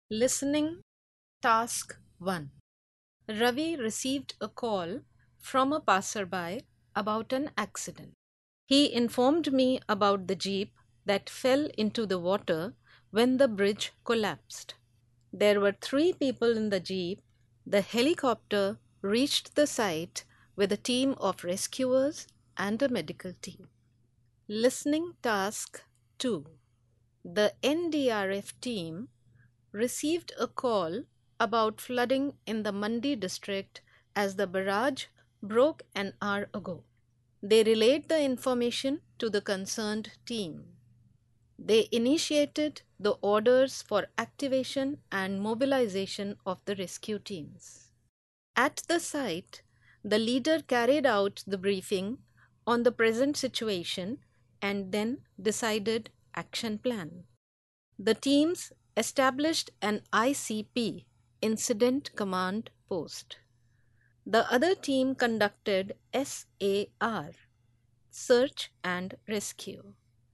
Listening Task 1. Ravi received a call from a passerby about an accident. He informed me about the jeep that fell into the water when the bridge collapsed. There were three people in the jeep. The helicopter reached the site with a team of rescuers and a medical team. Listening Task 2. The NDRF team received a call about flooding in the Mandi district as the barrage broke an hour ago. They relayed the information to the concerned team. They initiated the orders for activation and mobilization of the rescue teams. At the site, the leader carried out the briefing on the present situation and then decided action plan. The teams established an ICP, Incident Command Post. The other team conducted SAR, Search and Rescue.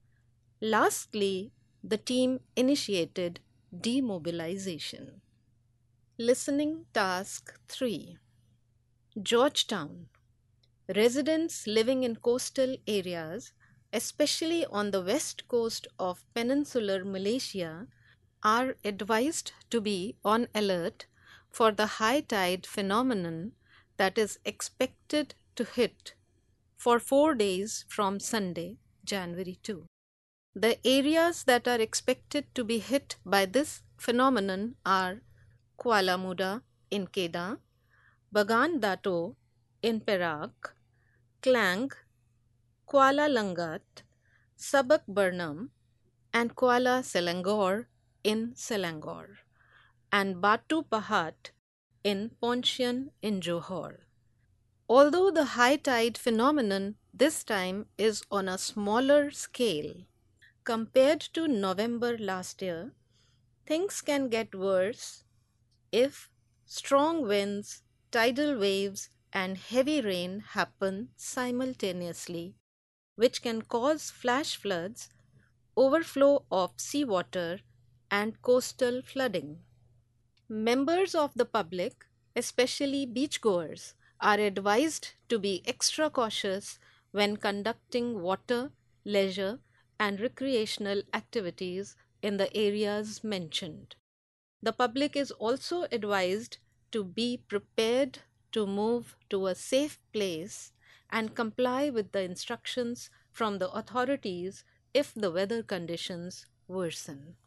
Lastly, the team initiated demobilization. Listening Task 3. Georgetown. Residents living in coastal areas, especially on the west coast of peninsular Malaysia, are advised to be on alert for the high tide phenomenon that is expected to hit for 4 days from Sunday, January 2. The areas that are expected to be hit by this phenomenon are Kuala Muda in Kedah, Bagan Dato in Perak, Klang, Kuala Langat, Sabak Burnham, and Kuala Selangor in Selangor, and Batu Pahat in Pontian in Johor. Although the high tide phenomenon this time is on a smaller scale compared to November last year, things can get worse if strong winds, tidal waves, and heavy rain happen simultaneously, which can cause flash floods, overflow of seawater, and coastal flooding. Members of the public, especially beachgoers, are advised to be extra cautious when conducting water, leisure, and recreational activities in the areas mentioned. The public is also advised to be prepared to move to a safe place and comply with the instructions from the authorities if the weather conditions worsen.